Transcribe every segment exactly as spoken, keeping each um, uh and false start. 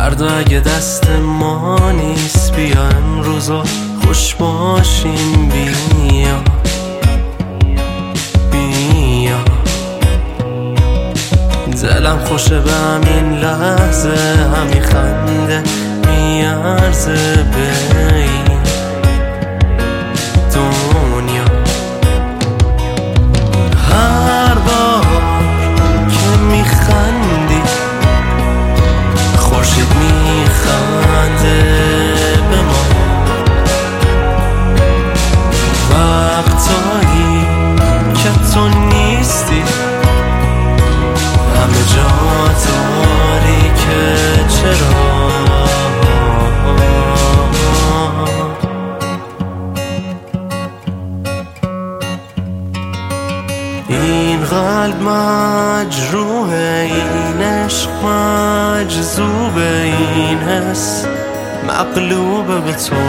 فردا اگه دست ما نیست بیا امروزا خوش باشیم بیا بیا دلم خوشه به همین لحظه همین خنده میارزه به این دنیا هر بار که میخندی خورشید میخنده به ما وقتایی که تو نیستی همه جا داری که چرا این قلب مجروحه این عشق مجذوبه این حس مغلوبه به تو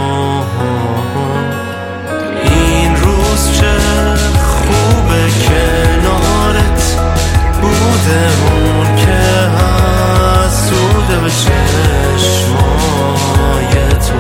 این روز چه خوبه کنارت بوده اون که حسوده به چشمای تو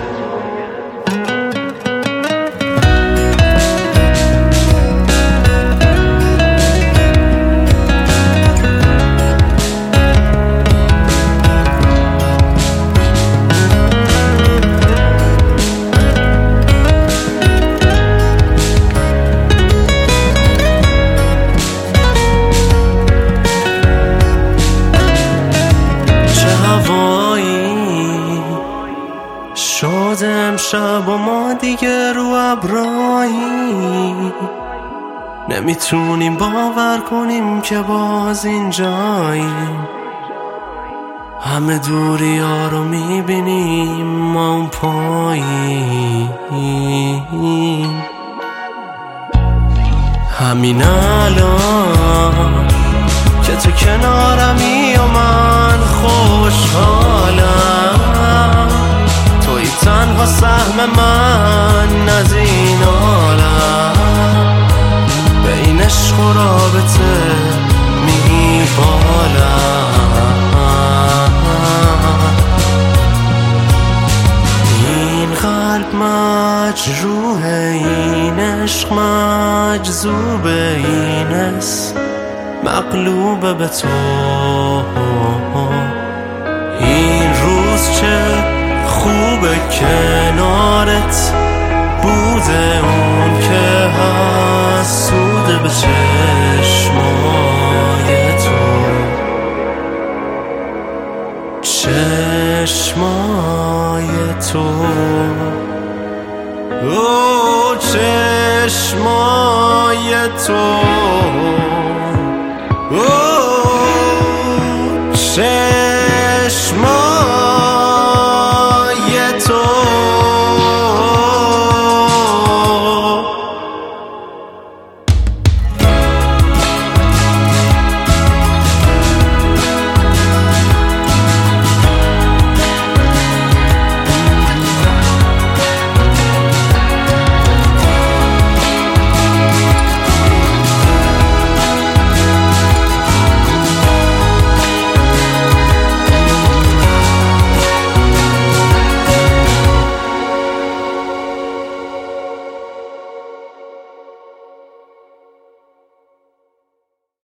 شد امشب و ما دیگه رو ابرایی نمیتونیم باور کنیم که باز اینجاییم همه دوری ها رو میبینیم ما اون پاییم همین الان که تو کنارمی و من خوشحالم توی تنها سهم من از این عالم بین عشق و رابطه میبالم این قلب مجروحه این عشق مجذوبه این حس مغلوبه به تو این روز چه خوبه کنارت بوده اون که حسوده به چشمای تو چشمای تو او چشمای تو